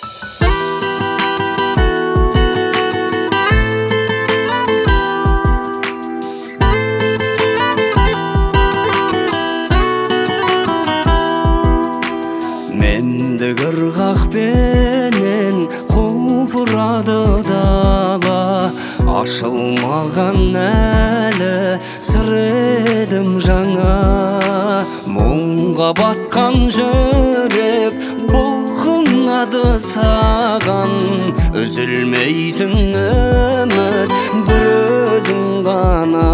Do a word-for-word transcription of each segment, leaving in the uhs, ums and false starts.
Менде кыргак менен кулпурады дала, ашылмаган әлі сыр едім жаңа. Мұңға батқан жүрек бұлқынады саған, үзілмейтін үміт бір өзің ғана.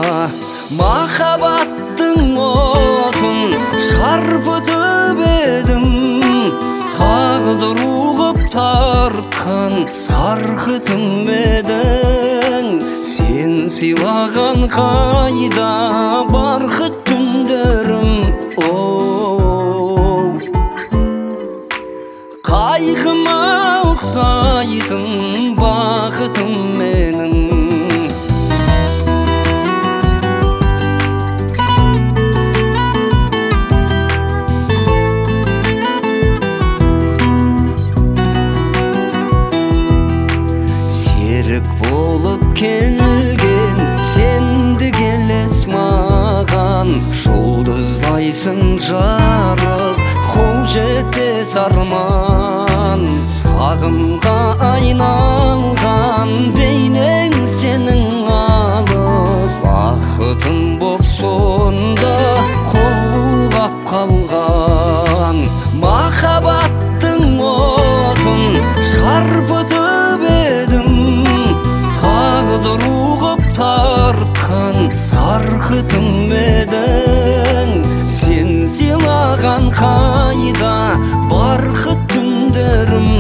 Махаббаттың отын шарпытып едім, тағдыр уғып тартқан сарқытым едің. Сен сыйлаған қайда барқыт түндерім, оу, қайғыма ұқсайтын бақытым менің. Болып келген сенді келес маған, жұлдыздайсың жарық, қол жетпес арман. Сағымға айналған бейнең сенің алыс, бақытым боп сонда қол бұлғап қалған. Махаббаттың отын шарпытып едім, тағдыр уғып тартқан сарқытым едің. Сен сыйлаған қайда барқыт түндерім,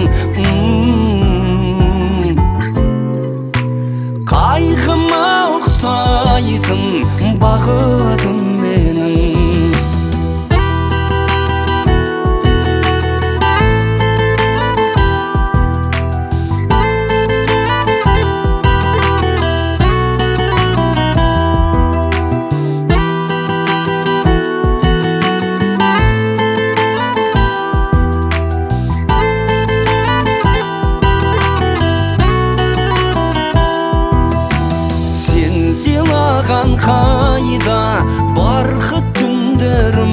қайғыма ұқсайтын бақытым менің. Сыйлаған қайда барқыт түндерім,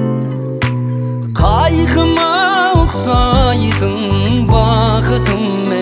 қайғыма ұқсайтын бақытым